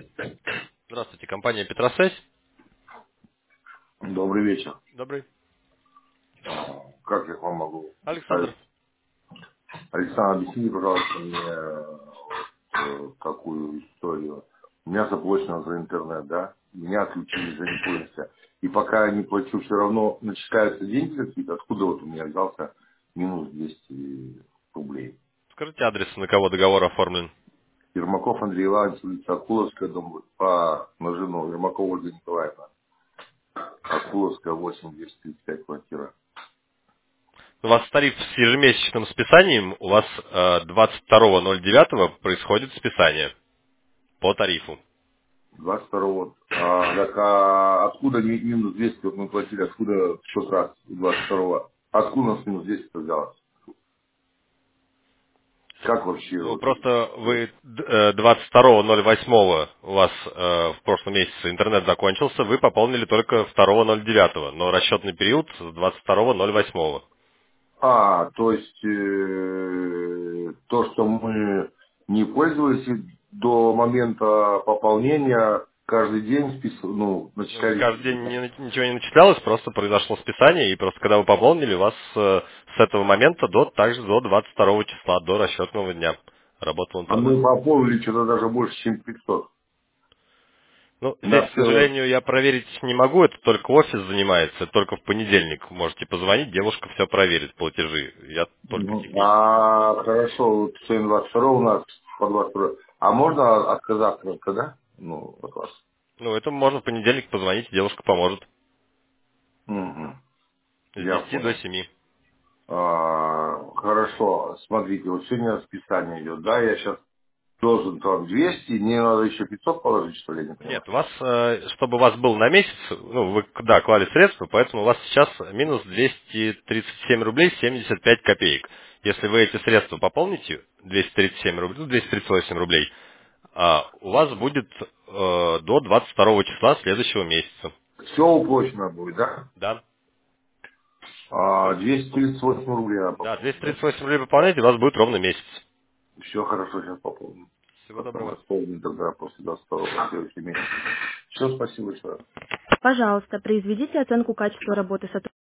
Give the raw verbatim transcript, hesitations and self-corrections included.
Здравствуйте, компания Петросвязь. Добрый вечер. Добрый. А, Как я вам могу Александр. представить? Александр, объясните, пожалуйста, мне э, э, такую историю. У меня заблочено за интернет, да? Меня отключили за непользование. И пока я не плачу, все равно начисляются деньги какие-то. Откуда вот у меня взялся минус двести рублей? Скажите адрес, на кого договор оформлен. Ермаков Андрей Иванович, улица Акуловская, дом по на жену. Ермакова Ольга Николаевна. Акуловская, восемь, двести тридцать пять, квартира. У вас тариф с ежемесячным списанием, у вас э, двадцать второго ноль девятого происходит списание по тарифу. двадцать второго. А, так, а откуда ми- минус двести вот мы платили, откуда в тот раз двадцать второго? Откуда у нас минус двести взялось? Как вообще Ну, вот просто это? вы д- э, двадцать второго ноль восьмого у вас э, в прошлом месяце интернет закончился, вы пополнили только второго ноль девятого, но расчетный период с двадцать второго ноль восьмого. А, то есть э, то, что мы не пользовались до момента пополнения, каждый день спис... ну, Ну, не каждый начислялись. день не- ничего не начислялось, просто произошло списание, и просто когда вы пополнили, у вас э, с этого момента до также до двадцать второго числа, до расчетного дня работал А интернет. мы пополнили что-то даже больше, чем пятьсот. Ну, здесь, На к целое. сожалению, я проверить не могу, это только офис занимается, это только в понедельник можете позвонить, девушка все проверит, платежи. Я только Мгм. технически. А, хорошо, вот сегодня двадцать второго у нас по двадцать второго. А можно отказаться когда? Ну, от вас. Ну, это можно в понедельник позвонить, девушка поможет. Мгм. С Я десяти до понял. семи. А, хорошо, смотрите, вот сегодня списание идет, да, я сейчас должен там двести, мне надо еще пятьсот положить, что ли, я не Нет, понимаю. у вас, э, чтобы у вас был на месяц, ну, вы, да, клали средства, поэтому у вас сейчас минус двести тридцать семь рублей семьдесят пять копеек. Если вы эти средства пополните, двести тридцать семь рублей, ну, двести тридцать восемь рублей, а, у вас будет э, до двадцать второго числа следующего месяца. Все уплочено будет, да? Да. А, двести тридцать восемь рублей надо Да, двести пополнить, да? тридцать восемь рублей пополняйте, у вас будет ровно месяц. Все хорошо, сейчас пополню. Всего Потом доброго. располним тогда после двадцать второго следующий месяц. Все, спасибо еще раз. Пожалуйста, произведите оценку качества работы сотрудника.